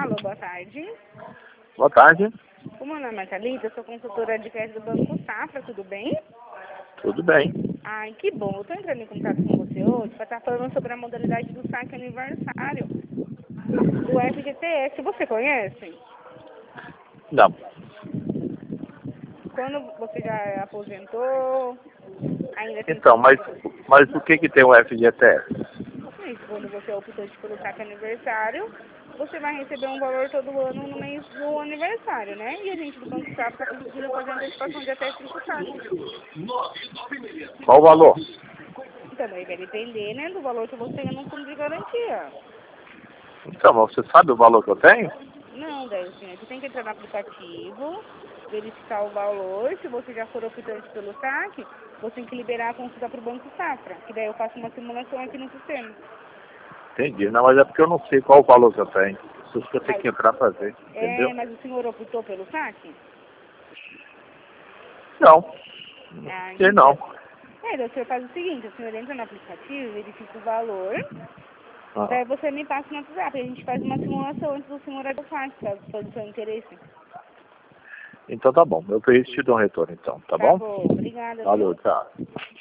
Alô, boa tarde. Boa tarde. O meu nome é Thalita, eu sou consultora de crédito do Banco Safra, tudo bem? Tudo bem. Ai, que bom. Eu estou entrando em contato com você hoje para estar falando sobre a modalidade do saque aniversário do FGTS. Você conhece? Não. Quando você já aposentou, ainda tem Então, mas conta. o que tem o FGTS? Quando você optou pelo saque aniversário, você vai receber um valor todo ano no mês do aniversário, né? E a gente do Banco Safra está conseguindo fazer antecipação de até 5 taxas. Qual o valor? Então, daí vai depender, né, do valor que você tem no fundo de garantia. Então, mas você sabe o valor que eu tenho? Não, daí você tem que entrar no aplicativo, verificar o valor. Se você já for optante pelo saque, você tem que liberar a consulta para o Banco Safra, que daí eu faço uma simulação aqui no sistema. Entendi. Não, mas é porque eu não sei qual o valor que eu tenho. Por isso que eu tenho Aí, que entrar pra ver, entendeu? mas o senhor optou pelo saque? Não. Ah, Sei não. daí o senhor faz o seguinte, o senhor entra no aplicativo, verifica o valor, Ah. daí você me passa no WhatsApp, a gente faz uma simulação antes do senhor ir ao saque, caso for do seu interesse. Então tá bom. Eu vejo e te dou um retorno então, tá Tá bom? bom, obrigada, Valeu, viu? tchau.